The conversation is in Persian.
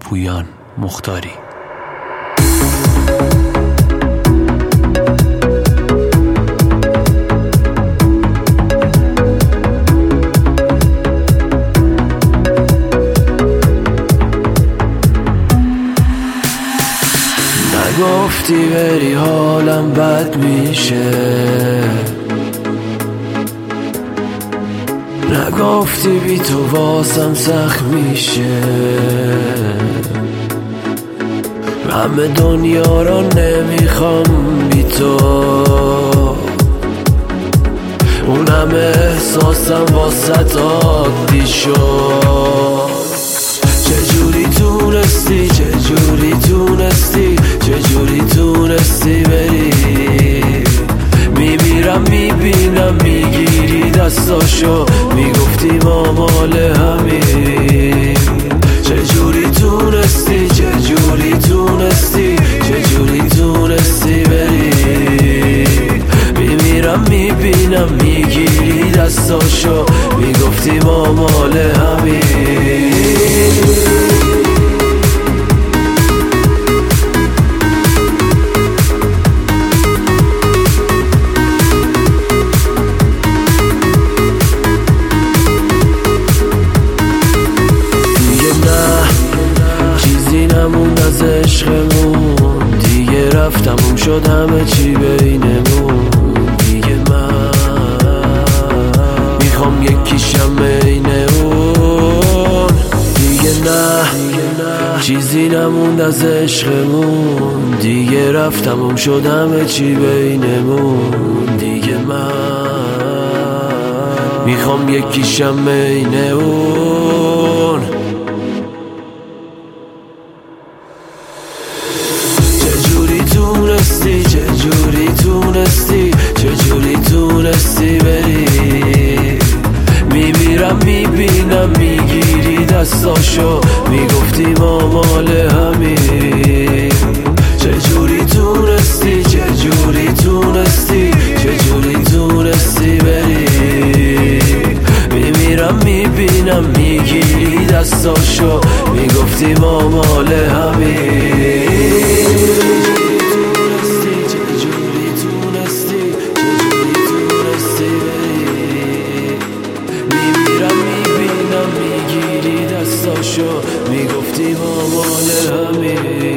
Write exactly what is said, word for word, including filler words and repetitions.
پویان مختاری. نگفتی بری حالم بد میشه، نگفتی بی تو واسم سخت میشه. همه دنیا را نمیخوام بی تو، اون همه احساسم واسط عادی شد. چجوری تونستی، چجوری تونستی، چجوری تونستی بری؟ میمیرم میبینم میگیری دستاشو، میگفتی ما مال همین. چجوری تونستی، چجوری تونستی، چجوری تونستی بری؟ میمیرم میبینم میگیری دستاشو، میگفتی ما مال همین. نموند از عشقمون دیگه، رفتمون شد همه چی بینمون دیگه. من میخوام یکیشم بین اون دیگه. نه چیزی نموند از عشقمون دیگه، رفتمون شد همه چی بینمون دیگه. من میخوام یکیشم بین اون. چجوری تونستی، چجوری تونستی، چجوری تونستی بری؟ میمیرم میبینم میگیری دستاشو، میگفتی ما مال همین. چجوری تونستی، چجوری تونستی، چجوری تونستی بری؟ میمیرم میبینم میگیری دستاشو، میگفتی ما مال همین. میگفتی ما مال همین.